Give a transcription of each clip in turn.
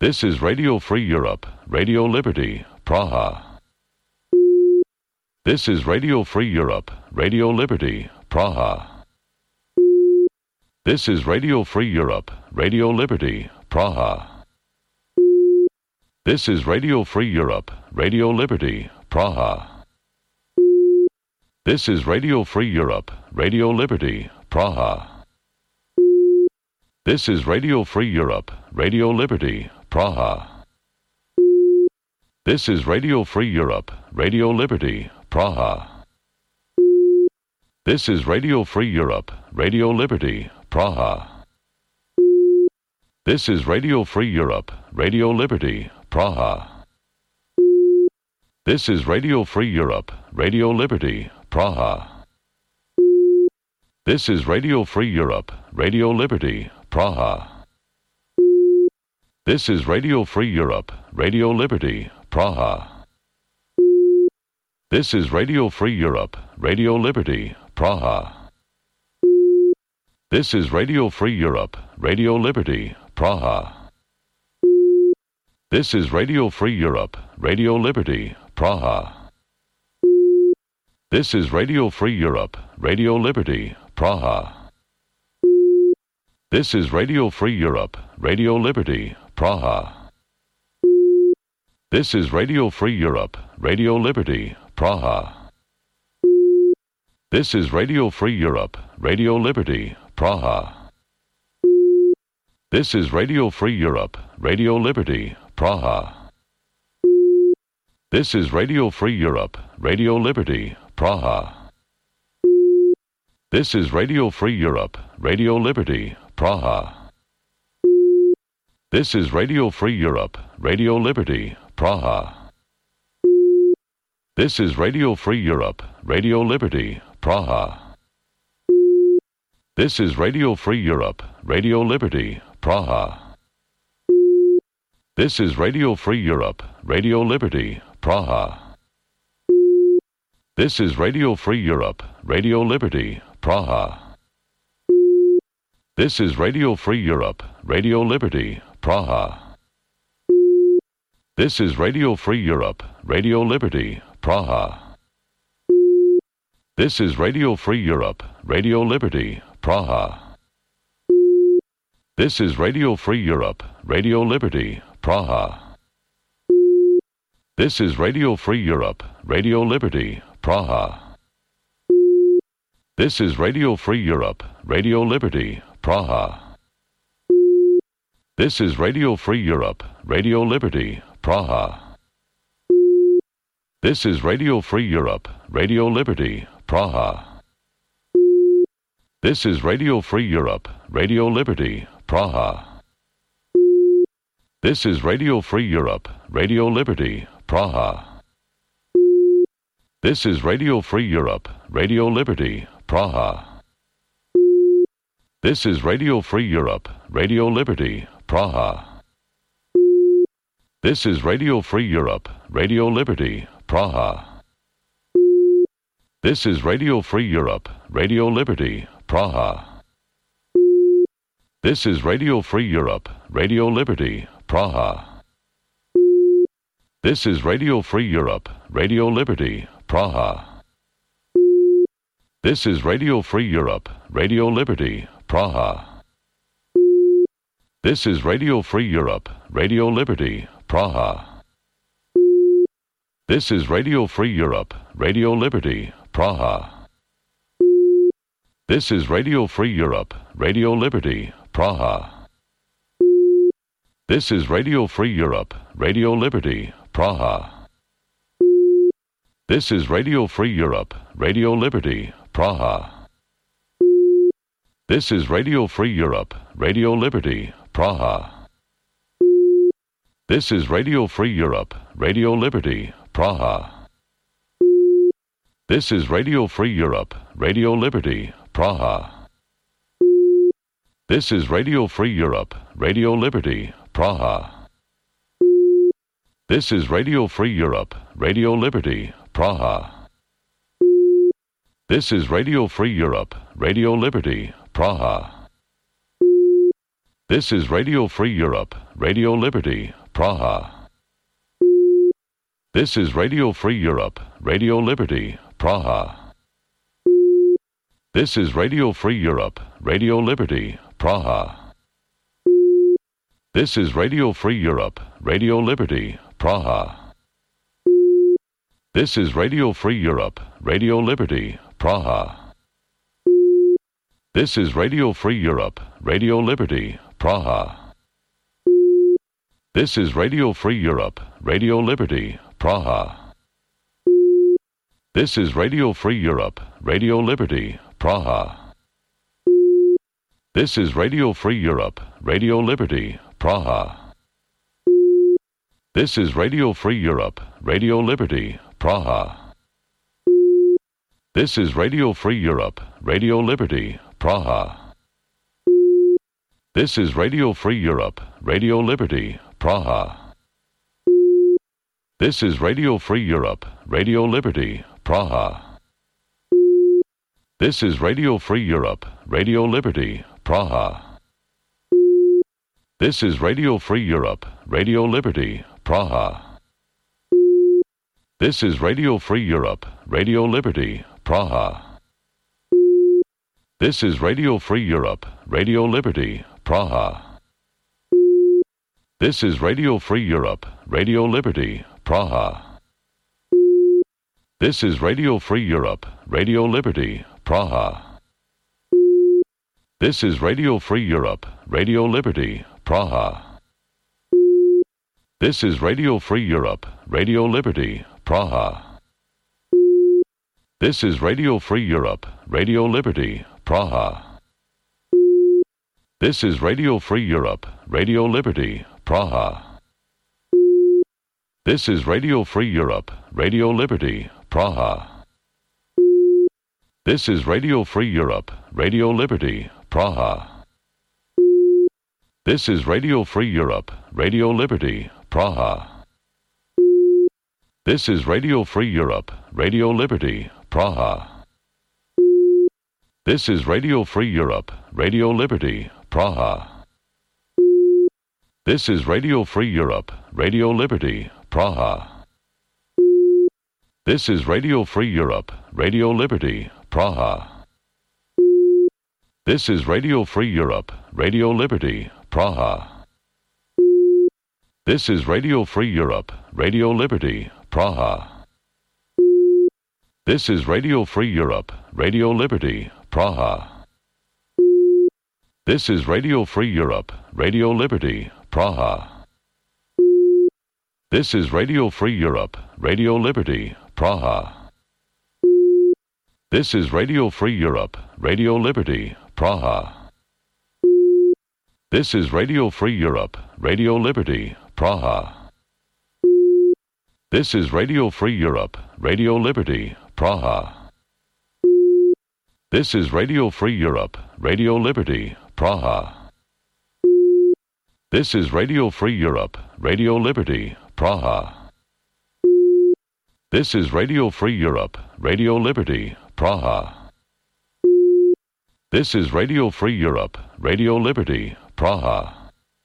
This is Radio Free Europe, Radio Liberty, Praha. This is Radio Free Europe, Radio Liberty, Praha. This is Radio Free Europe, Radio Liberty, Praha. This is Radio Free Europe, Radio Liberty, Praha. This is Radio Free Europe, Radio Liberty, Praha. This is Radio Free Europe, Radio Liberty, Praha. This is Radio Free Europe, Radio Liberty, Praha. This is Radio Free Europe, Radio Liberty, Praha. This is Radio Free Europe, Radio Liberty, Praha. This is Radio Free Europe, Radio Liberty, Praha. This is Radio Free Europe, Radio Liberty, Praha. This is Radio Free Europe, Radio Liberty, Praha. This is Radio Free Europe, Radio Liberty, Praha. This is Radio Free Europe, Radio Liberty, Praha. This is Radio Free Europe, Radio Liberty, Praha. This is Radio Free Europe, Radio Liberty, Praha. This is Radio Free Europe, Radio Liberty, Praha. This is Radio Free Europe, Radio Liberty, Praha. This is Radio Free Europe, Radio Liberty, Praha. This is Radio Free Europe, Radio Liberty, Praha. This is Radio Free Europe, Radio Liberty, Praha. This is Radio Free Europe, Radio Liberty, Praha. This is Radio Free Europe, Radio Liberty, Praha. This is Radio Free Europe, Radio Liberty, Praha. This is Radio Free Europe, Radio Liberty, Praha. This is Radio Free Europe, Radio Liberty, Praha. This is Radio Free Europe, Radio Liberty, Praha. This is Radio Free Europe, Radio Liberty, Praha. This is Radio Free Europe, Radio Liberty, Praha. This is Radio Free Europe, Radio Liberty, Praha. This is Radio Free Europe, Radio Liberty, Praha. This is Radio Free Europe, Radio Liberty, Praha. This is Radio Free Europe, Radio Liberty, Praha. This is Radio Free Europe, Radio Liberty, Praha. This is Radio Free Europe, Radio Liberty, Praha. This is Radio Free Europe, Radio Liberty, Praha. This is Radio Free Europe, Radio Liberty, Praha. This is Radio Free Europe, Radio Liberty, Praha. This is Radio Free Europe, Radio Liberty, Praha. This is Radio Free Europe, Radio Liberty, Praha. This is Radio Free Europe, Radio Liberty, Praha. This is Radio Free Europe, Radio Liberty, Praha. This is Radio Free Europe, Radio Liberty, Praha. This is Radio Free Europe, Radio Liberty, Praha. This is Radio Free Europe, Radio Liberty, Praha. This is Radio Free Europe, Radio Liberty, Praha. This is Radio Free Europe, Radio Liberty, Praha. This is Radio Free Europe, Radio Liberty, Praha. This is Radio Free Europe, Radio Liberty, Praha. This is Radio Free Europe, Radio Liberty, Praha. This is Radio Free Europe, Radio Liberty, Praha. This is Radio Free Europe, Radio Liberty, Praha. This is Radio Free Europe, Radio Liberty, Praha. This is Radio Free Europe, Radio Liberty, Praha. This is Radio Free Europe, Radio Liberty, Praha. This is Radio Free Europe, Radio Liberty, Praha. This is Radio Free Europe, Radio Liberty, Praha. This is Radio Free Europe, Radio Liberty, Praha. This is Radio Free Europe, Radio Liberty, Praha. This is Radio Free Europe, Radio Liberty, Praha. This is Radio Free Europe, Radio Liberty, Praha. This is Radio Free Europe, Radio Liberty, Praha. This is Radio Free Europe, Radio Liberty, Praha. This is Radio Free Europe, Radio Liberty, Praha. This is Radio Free Europe, Radio Liberty, Praha. This is Radio Free Europe, Radio Liberty, Praha. This is Radio Free Europe, Radio Liberty, Praha. This is Radio Free Europe, Radio Liberty, Praha. This is Radio Free Europe, Radio Liberty, Praha. This is Radio Free Europe, Radio Liberty, Praha. This is Radio Free Europe, Radio Liberty, Praha. This is Radio Free Europe, Radio Liberty, Praha. This is Radio Free Europe, Radio Liberty, Praha. This is Radio Free Europe, Radio Liberty, Praha. This is Radio Free Europe, Radio Liberty, Praha. This is Radio Free Europe, Radio Liberty, Praha. This is Radio Free Europe, Radio Liberty, Praha. This is Radio Free Europe, Radio Liberty, Praha. This is Radio Free Europe, Radio Liberty, Praha. This is Radio Free Europe, Radio Liberty, Praha. This is Radio Free Europe, Radio Liberty, Praha. This is Radio Free Europe, Radio Liberty, Praha. This is Radio Free Europe, Radio Liberty, Praha. This is Radio Free Europe, Radio Liberty, Praha. This is Radio Free Europe, Radio Liberty, Praha. This is Radio Free Europe, Radio Liberty, Praha. This is Radio Free Europe, Radio Liberty, Praha. This is Radio Free Europe, Radio Liberty, Praha. This is Radio Free Europe, Radio Liberty, Praha. This is Radio Free Europe, Radio Liberty, Praha. This is Radio Free Europe, Radio Liberty, Praha. This is Radio Free Europe, Radio Liberty, Praha. This is Radio Free Europe, Radio Liberty, Praha. This is Radio Free Europe, Radio Liberty, Praha. This is Radio Free Europe, Radio Liberty, Praha. This is Radio Free Europe, Radio Liberty, Praha. This is Radio Free Europe, Radio Liberty, Praha.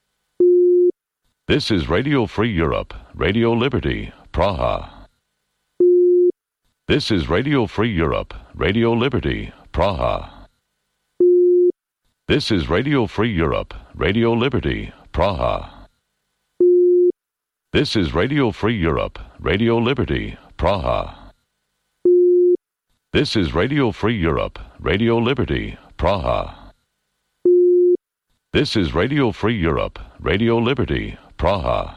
This is Radio Free Europe, Radio Liberty, Praha. This is Radio Free Europe, Radio Liberty, Praha. This is Radio Free Europe, Radio Liberty, Praha. This is Radio Free Europe, Radio Liberty, Praha. This is Radio Free Europe, Radio Liberty, Praha. This is Radio Free Europe, Radio Liberty, Praha.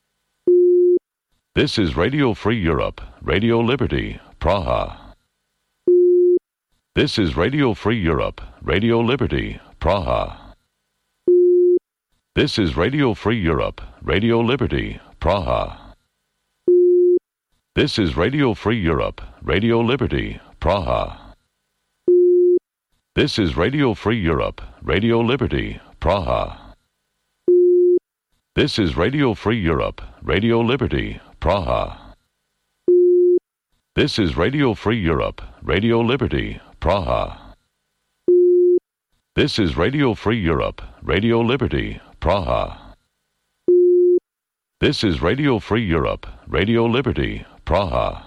This is Radio Free Europe, Radio Liberty, Praha. This is Radio Free Europe, Radio Liberty, Praha. This is Radio Free Europe, Radio Liberty, Praha. This is Radio Free Europe, Radio Liberty, Praha. This is Radio Free Europe, Radio Liberty, Praha. This is Radio Free Europe, Radio Liberty, Praha. This is Radio Free Europe, Radio Liberty, Praha. This is Radio Free Europe, Radio Liberty, Praha. This is Radio Free Europe, Radio Liberty, Praha.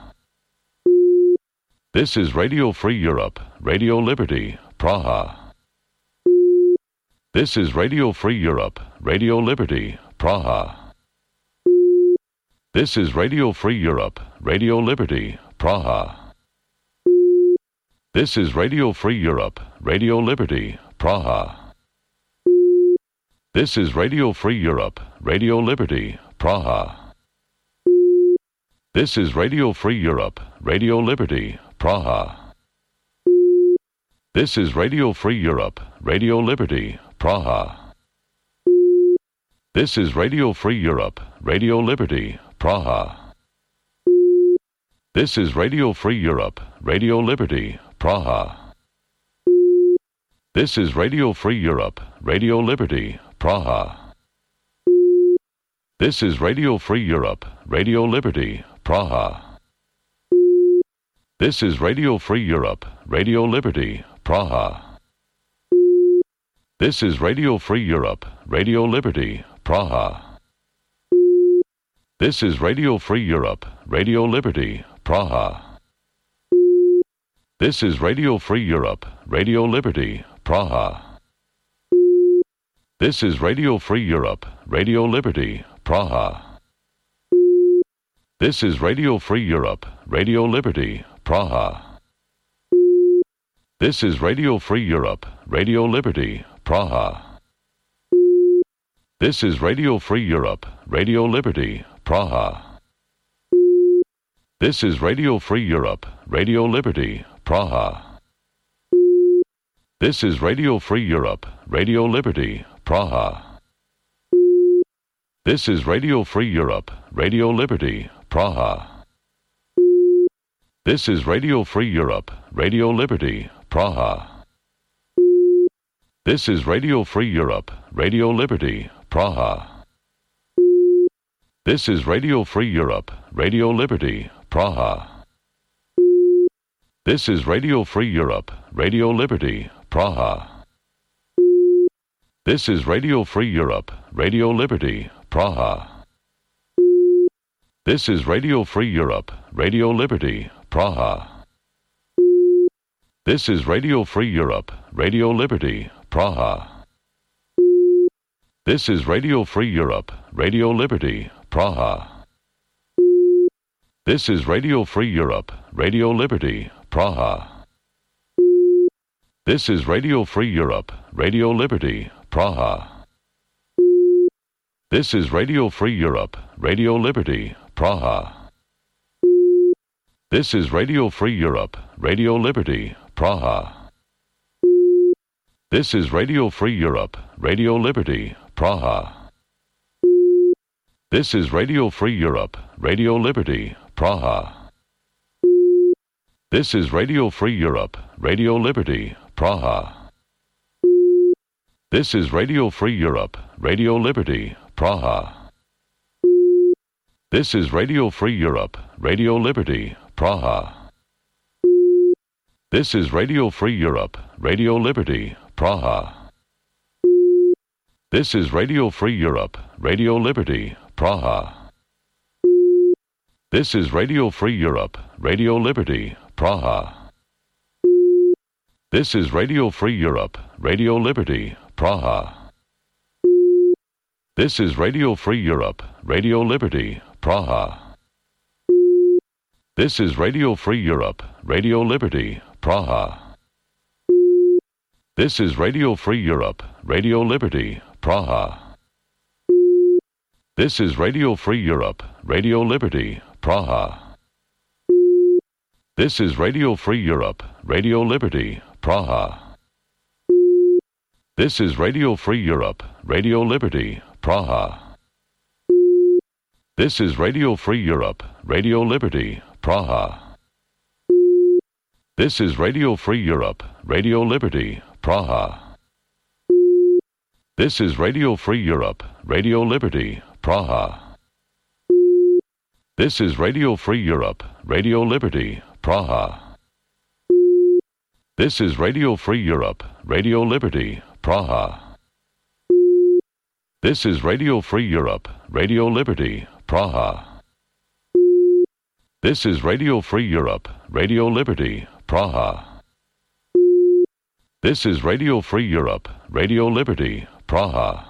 This is Radio Free Europe, Radio Liberty, Praha. This is Radio Free Europe, Radio Liberty, Praha. This is Radio Free Europe, Radio Liberty, Praha. This is Radio Free Europe, Radio Liberty, Praha. This is Radio Free Europe, Radio Liberty, Praha. This is Radio Free Europe, Radio Liberty, Praha. This is Radio Free Europe, Radio Liberty, Praha. This is Radio Free Europe, Radio Liberty, Praha. This is Radio Free Europe, Radio Liberty, Praha. This is Radio Free Europe, Radio Liberty, Praha. This is Radio Free Europe, Radio Liberty, Praha. This is Radio Free Europe, Radio Liberty, Praha. This is Radio Free Europe, Radio Liberty, Praha. This is Radio Free Europe, Radio Liberty, Praha. This is Radio Free Europe, Radio Liberty, Praha. This is Radio Free Europe, Radio Liberty, Praha. This is Radio Free Europe, Radio Liberty, Praha. This is Radio Free Europe, Radio Liberty, Praha. This is Radio Free Europe, Radio Liberty, Praha. This is Radio Free Europe, Radio Liberty, Praha. This is Radio Free Europe, Radio Liberty, Praha. This is Radio Free Europe, Radio Liberty, Praha. This is Radio Free Europe, Radio Liberty, Praha. This is Radio Free Europe, Radio Liberty, Praha. This is Radio Free Europe, Radio Liberty, Praha. This is Radio Free Europe, Radio Liberty, Praha. This is Radio Free Europe, Radio Liberty, Praha. This is Radio Free Europe, Radio Liberty, Praha. This is Radio Free Europe, Radio Liberty, Praha. This is Radio Free Europe, Radio Liberty, Praha. This is Radio Free Europe, Radio Liberty, Praha. This is Radio Free Europe, Radio Liberty, Praha. This is Radio Free Europe, Radio Liberty, Praha. This is Radio Free Europe, Radio Liberty, Praha. This is Radio Free Europe, Radio Liberty, Praha. This is Radio Free Europe, Radio Liberty, Praha. This is Radio Free Europe, Radio Liberty, Praha. This is Radio Free Europe, Radio Liberty, Praha. This is Radio Free Europe, Radio Liberty, Praha. This is Radio Free Europe, Radio Liberty, Praha. This is Radio Free Europe, Radio Liberty, Praha. This is Radio Free Europe, Radio Liberty, Praha. This is Radio Free Europe, Radio Liberty, Praha. This is Radio Free Europe, Radio Liberty, Praha. This is Radio Free Europe, Radio Liberty, Praha. This is Radio Free Europe, Radio Liberty, Praha. This is Radio Free Europe, Radio Liberty, Praha. This is Radio Free Europe, Radio Liberty, Praha. This is Radio Free Europe, Radio Liberty, Praha. This is Radio Free Europe, Radio Liberty, Praha. This is Radio Free Europe, Radio Liberty, Praha. This is Radio Free Europe, Radio Liberty, Praha. This is Radio Free Europe, Radio Liberty, Praha. This is Radio Free Europe, Radio Liberty, Praha. This is Radio Free Europe, Radio Liberty, Praha. This is Radio Free Europe, Radio Liberty, Praha. This is Radio Free Europe, Radio Liberty, Praha.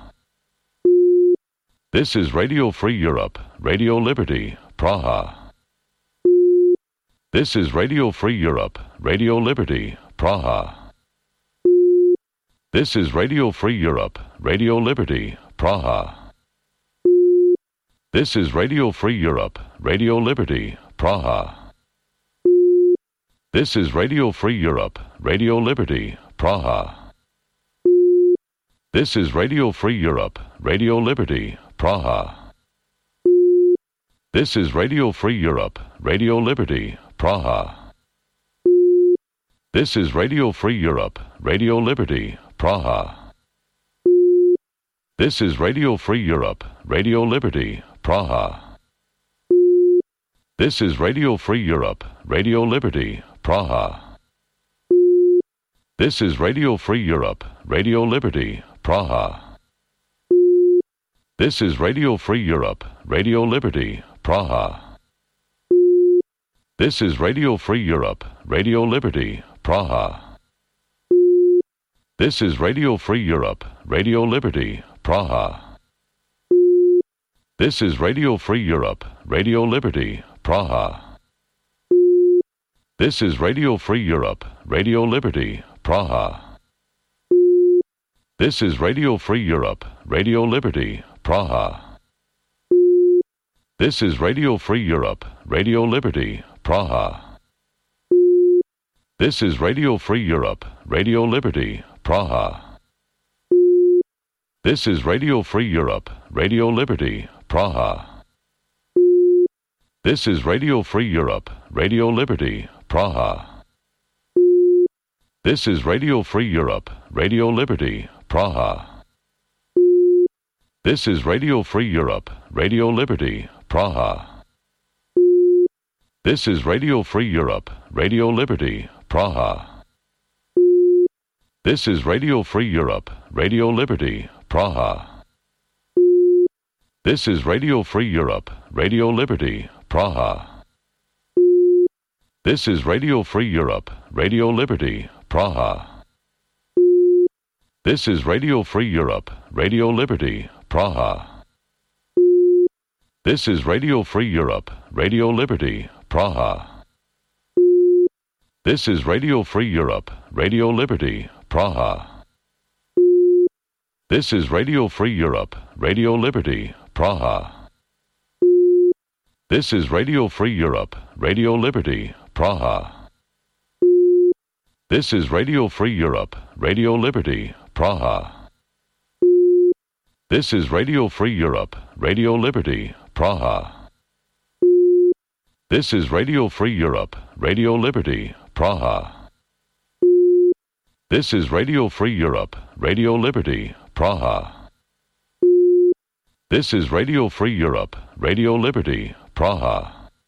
This is Radio Free Europe, Radio Liberty, Praha. This is Radio Free Europe, Radio Liberty, Praha. This is Radio Free Europe, Radio Liberty, Praha. This is Radio Free Europe, Radio Liberty, Praha. This is Radio Free Europe, Radio Liberty, Praha. This is Radio Free Europe, Radio Liberty, Praha. This is Radio Free Europe, Radio Liberty, Praha. This is Radio Free Europe, Radio Liberty, Praha. This is Radio Free Europe, Radio Liberty, Praha. This is Radio Free Europe, Radio Liberty, Praha. This is Radio Free Europe, Radio Liberty, Praha. This is Radio Free Europe, Radio Liberty, Praha. This is Radio Free Europe, Radio Liberty, Praha. This is Radio Free Europe, Radio Liberty, Praha. This is Radio Free Europe, Radio Liberty, Praha. This is Radio Free Europe, Radio Liberty, Praha. This is Radio Free Europe, Radio Liberty, Praha. This is Radio Free Europe, Radio Liberty, Praha. This is Radio Free Europe, Radio Liberty, Praha. This is Radio Free Europe, Radio Liberty, Praha. This is Radio Free Europe, Radio Liberty, Praha. This is Radio Free Europe, Radio Liberty, Praha. This is Radio Free Europe, Radio Liberty, Praha. This is Radio Free Europe, Radio Liberty, Praha. This is Radio Free Europe, Radio Liberty, Praha. This is Radio Free Europe, Radio Liberty, Praha. This is Radio Free Europe, Radio Liberty, Praha. This is Radio Free Europe, Radio Liberty, Praha. This is Radio Free Europe, Radio Liberty, Praha. This is Radio Free Europe, Radio Liberty, Praha. This is Radio Free Europe, Radio Liberty, Praha. This is Radio Free Europe, Radio Liberty, Praha. This is Radio Free Europe, Radio Liberty, Praha. This is Radio Free Europe, Radio Liberty, Praha. This is Radio Free Europe, Radio Liberty, Praha. This is Radio Free Europe, Radio Liberty, Praha. This is Radio Free Europe, Radio Liberty, Praha.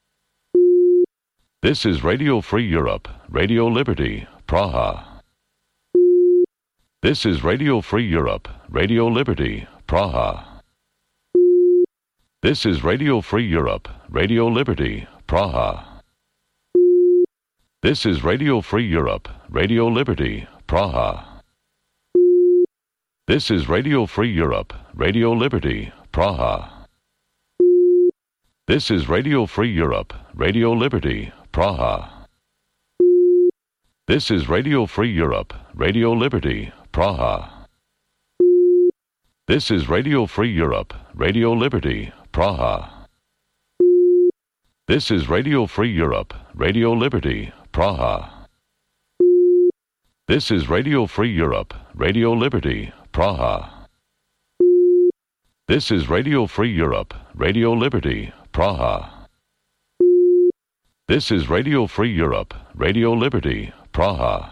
This is Radio Free Europe, Radio Liberty, Praha. This is Radio Free Europe, Radio Liberty, Praha. This is Radio Free Europe, Radio Liberty, Praha. This is Radio Free Europe, Radio Liberty, Praha. This is Radio Free Europe, Radio Liberty, Praha. This is Radio Free Europe, Radio Liberty, Praha. This is Radio Free Europe, Radio Liberty, Praha. This is Radio Free Europe, Radio Liberty, Praha. This is Radio Free Europe, Radio Liberty, Praha. This is Radio Free Europe, Radio Liberty, Praha. This is Radio Free Europe, Radio Liberty, Praha. This is Radio Free Europe, Radio Liberty, Praha.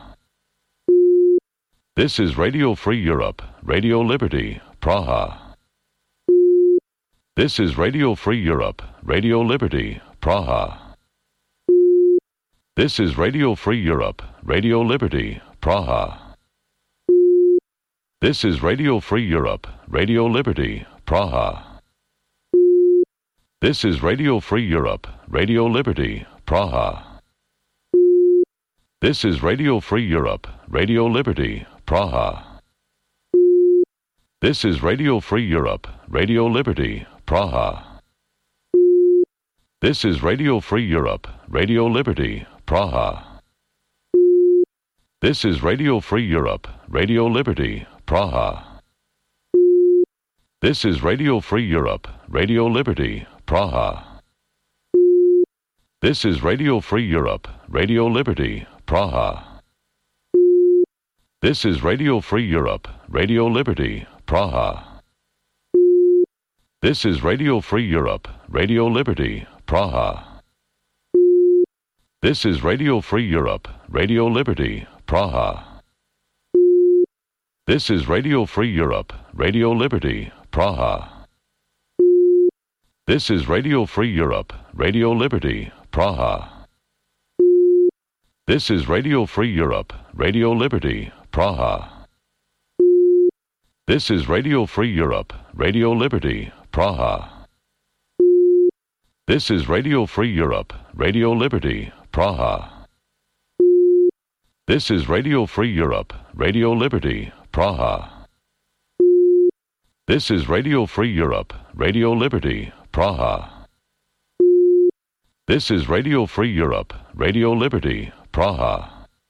This is Radio Free Europe, Radio Liberty, Praha. This is Radio Free Europe, Radio Liberty, Praha. This is Radio Free Europe, Radio Liberty, Praha. This is Radio Free Europe, Radio Liberty, Praha. This is Radio Free Europe, Radio Liberty, Praha. This is Radio Free Europe, Radio Liberty, Praha. This is Radio Free Europe, Radio Liberty, Praha. This is Radio Free Europe, Radio Liberty, Praha. This is Radio Free Europe, Radio Liberty, Praha. This is Radio Free Europe, Radio Liberty, Praha. This is Radio Free Europe, Radio Liberty, Praha. This is Radio Free Europe, Radio Liberty, Praha. This is Radio Free Europe, Radio Liberty, Praha. This is Radio Free Europe, Radio Liberty, Praha. This is Radio Free Europe, Radio Liberty, Praha. This is Radio Free Europe, Radio Liberty, Praha. This is Radio Free Europe, Radio Liberty, Praha. This is Radio Free Europe, Radio Liberty, Praha. This is Radio Free Europe, Radio Liberty, Praha. This is Radio Free Europe, Radio Liberty, Praha. This is Radio Free Europe, Radio Liberty, Praha. This is Radio Free Europe, Radio Liberty, Praha.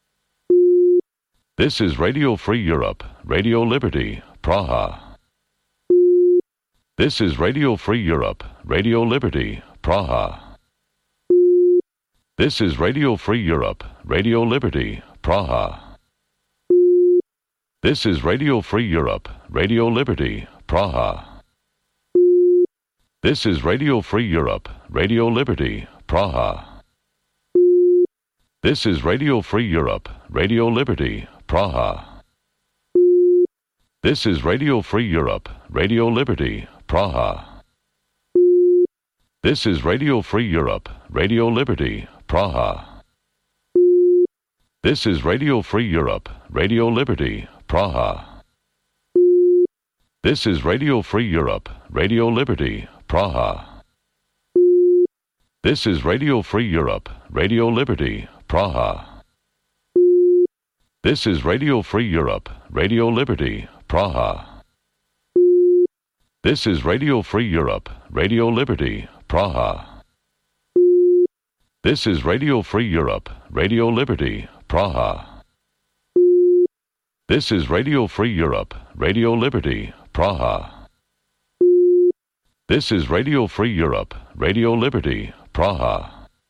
This is Radio Free Europe, Radio Liberty, Praha. This is Radio Free Europe, Radio Liberty, Praha. This is Radio Free Europe, Radio Liberty, Praha. This is Radio Free Europe, Radio Liberty, Praha. This is Radio Free Europe, Radio Liberty, Praha. This is Radio Free Europe, Radio Liberty, Praha. This is Radio Free Europe, Radio Liberty, Praha. This is Radio Free Europe, Radio Liberty, Praha. This is Radio Free Europe, Radio Liberty, Praha. This is Radio Free Europe, Radio Liberty, Praha. This is Radio Free Europe, Radio Liberty, Praha. This is Radio Free Europe, Radio Liberty, Praha. This is Radio Free Europe, Radio Liberty, Praha. This is Radio Free Europe, Radio Liberty, Praha. This is Radio Free Europe, Radio Liberty, Praha. This is Radio Free Europe, Radio Liberty, Praha.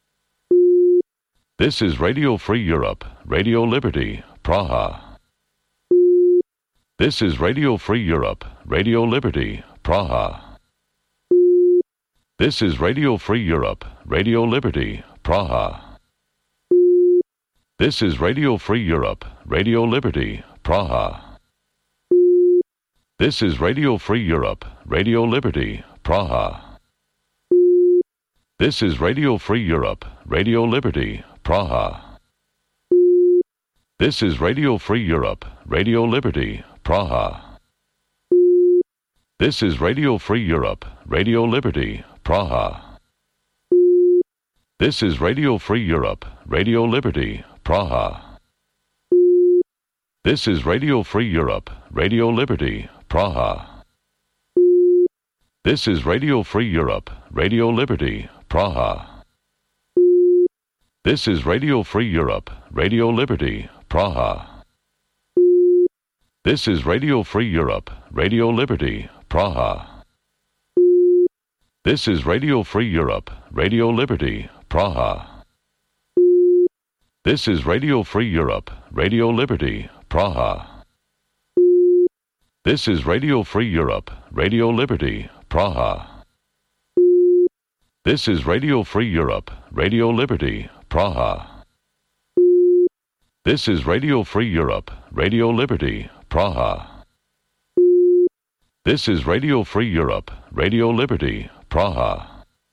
This is Radio Free Europe, Radio Liberty, Praha. This is Radio Free Europe, Radio Liberty, Praha. This is Radio Free Europe, Radio Liberty, Praha. This is Radio Free Europe, Radio Liberty, Praha. This is Radio Free Europe, Radio Liberty, Praha. This is Radio Free Europe, Radio Liberty, Praha. This is Radio Free Europe, Radio Liberty, Praha. This is Radio Free Europe, Radio Liberty, Praha. This is Radio Free Europe, Radio Liberty, Praha. This is Radio Free Europe, Radio Liberty, Praha. This is Radio Free Europe, Radio Liberty, Praha. This is Radio Free Europe, Radio Liberty, Praha. This is Radio Free Europe, Radio Liberty, Praha. This is Radio Free Europe, Radio Liberty, Praha. This is Radio Free Europe, Radio Liberty, Praha. This is Radio Free Europe, Radio Liberty, Praha. This is Radio Free Europe, Radio Liberty, Praha. This is Radio Free Europe, Radio Liberty, Praha. This is Radio Free Europe, Radio Liberty, Praha.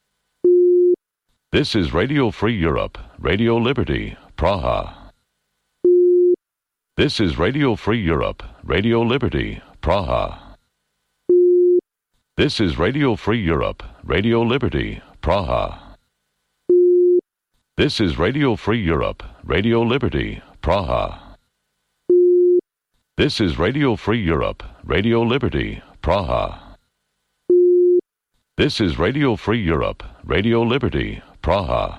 This is Radio Free Europe, Radio Liberty, Praha. This is Radio Free Europe, Radio Liberty, Praha. This is Radio Free Europe, Radio Liberty, Praha. This is Radio Free Europe, Radio Liberty, Praha. This is Radio Free Europe, Radio Liberty, Praha. This is Radio Free Europe, Radio Liberty, Praha.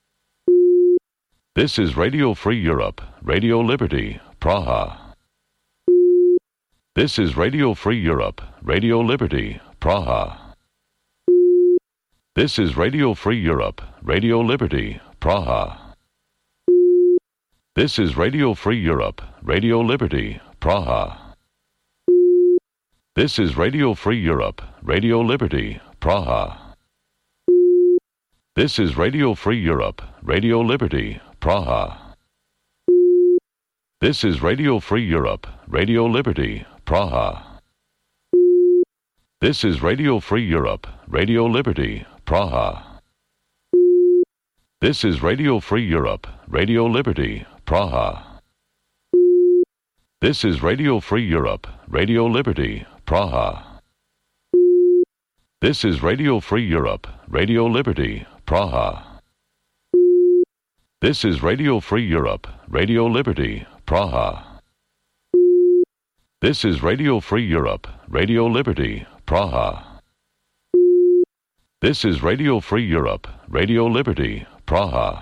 This is Radio Free Europe, Radio Liberty, Praha. This is Radio Free Europe, Radio Liberty, Praha. This is Radio Free Europe, Radio Liberty, Praha. This is Radio Free Europe, Radio Liberty, Praha. This is Radio Free Europe, Radio Liberty, Praha. This is Radio Free Europe, Radio Liberty, Praha. This is Radio Free Europe, Radio Liberty, Praha. This is Radio Free Europe, Radio Liberty, Praha. This is Radio Free Europe, Radio Liberty, Praha. This is Radio Free Europe, Radio Liberty, Praha. This is Radio Free Europe, Radio Liberty, Praha. This is Radio Free Europe, Radio Liberty, Praha. This is Radio Free Europe, Radio Liberty, Praha. This is Radio Free Europe, Radio Liberty, Praha.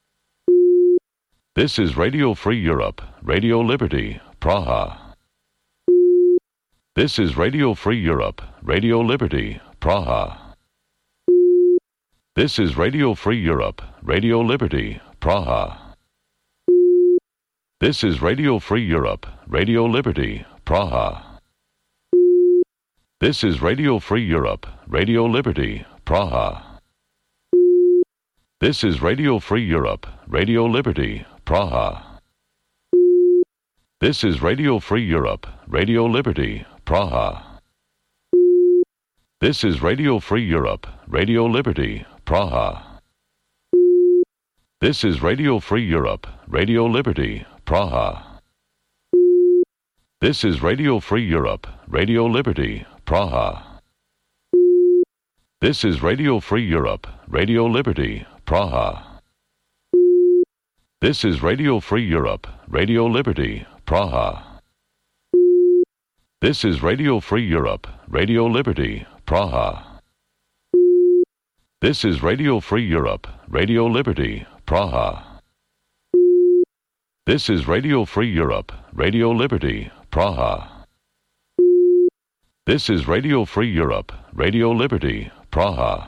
This is Radio Free Europe, Radio Liberty, Praha. This is Radio Free Europe, Radio Liberty, Praha. This is Radio Free Europe, Radio Liberty, Praha. This is Radio Free Europe, Radio Liberty, Praha. This is Radio Free Europe, Radio Liberty, Praha. This is Radio Free Europe, Radio Liberty, Praha. This is Radio Free Europe, Radio Liberty, Praha. This is Radio Free Europe, Radio Liberty, Praha. This is Radio Free Europe, Radio Liberty, Praha. This is Radio Free Europe, Radio Liberty, Praha. This is Radio Free Europe, Radio Liberty, Praha. This is Radio Free Europe, Radio Liberty, Praha. This is Radio Free Europe, Radio Liberty, Praha. This is Radio Free Europe, Radio Liberty, Praha. This is Radio Free Europe, Radio Liberty, Praha. This is Radio Free Europe, Radio Liberty, Praha.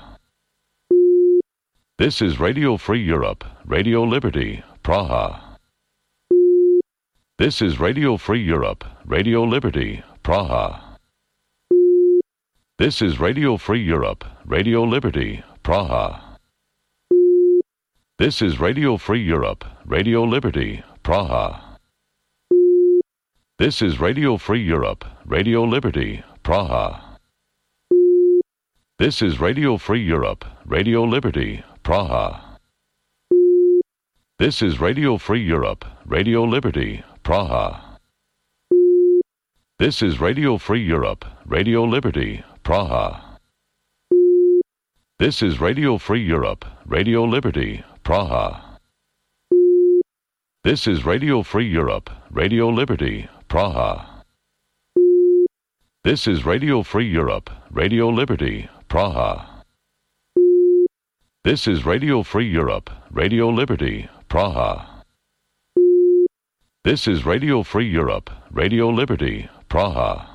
This is Radio Free Europe, Radio Liberty, Praha. This is Radio Free Europe, Radio Liberty, Praha. This is Radio Free Europe, Radio Liberty, Praha. This is Radio Free Europe, Radio Liberty, Praha. This is Radio Free Europe, Radio Liberty, Praha. This is Radio Free Europe, Radio Liberty, Praha. This is Radio Free Europe, Radio Liberty, Praha. This is Radio Free Europe, Radio Liberty, Praha. This is Radio Free Europe, Radio Liberty, Praha. This is Radio Free Europe, Radio Liberty, Praha. This is Radio Free Europe, Radio Liberty, Praha. This is Radio Free Europe, Radio Liberty, Praha. This is Radio Free Europe, Radio Liberty, Praha.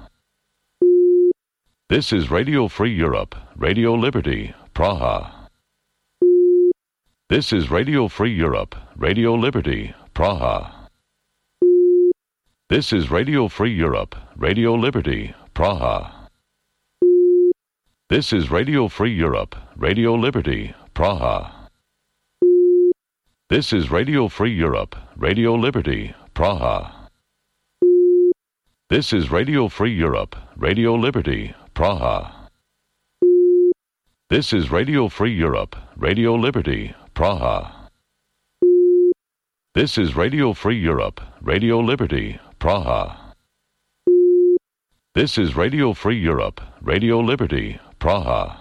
This is Radio Free Europe, Radio Liberty, Praha. This is Radio Free Europe, Radio Liberty, Praha. This is Radio Free Europe, Radio Liberty, Praha. This is Radio Free Europe, Radio Liberty, Praha. This is Radio Free Europe, Radio Liberty, Praha. This is Radio Free Europe, Radio Liberty, Praha. This is Radio Free Europe, Radio Liberty, Praha. This is Radio Free Europe, Radio Liberty, Praha. This is Radio Free Europe, Radio Liberty, Praha.